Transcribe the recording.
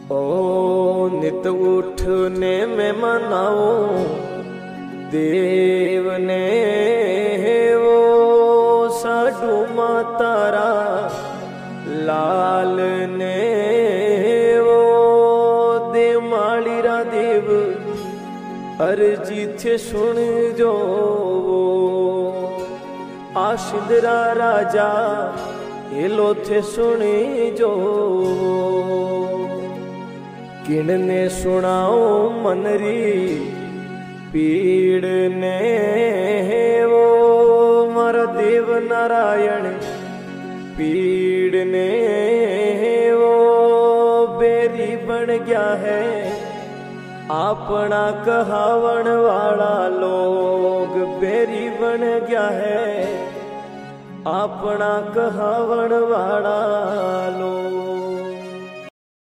ओ नित उठने में मनाओ देव ने वो साडू मातारा लाल ने वो देव मालीरा देव अर्जी थे सुन जो वो आशिंदरा राजा हेलो थे सुनी जो किणने सुनाओ मनरी पीड़ ने वो मारा देव नारायण पीड़ ने वो बेरी बन गया है अपना कहावण वाला लोग बेरी बन गया है अपना कहावण वाला लोग।